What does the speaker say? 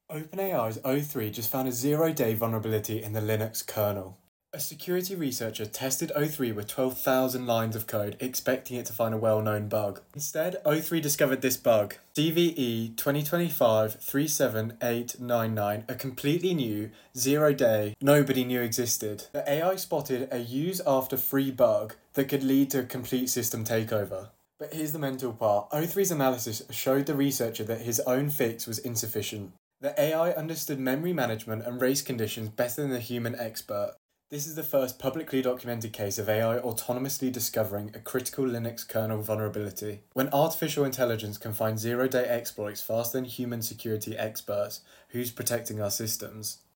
OpenAI's O3 just found a zero-day vulnerability in the Linux kernel. A security researcher tested O3 with 12,000 lines of code, expecting it to find a well-known bug. Instead, O3 discovered this bug, CVE 2025-37899, a completely new, zero-day, nobody knew existed. The AI spotted a use-after-free bug that could lead to a complete system takeover. But here's the mental part. O3's analysis showed the researcher that his own fix was insufficient. The AI understood memory management and race conditions better than the human expert. This is the first publicly documented case of AI autonomously discovering a critical Linux kernel vulnerability. When artificial intelligence can find zero-day exploits faster than human security experts, who's protecting our systems?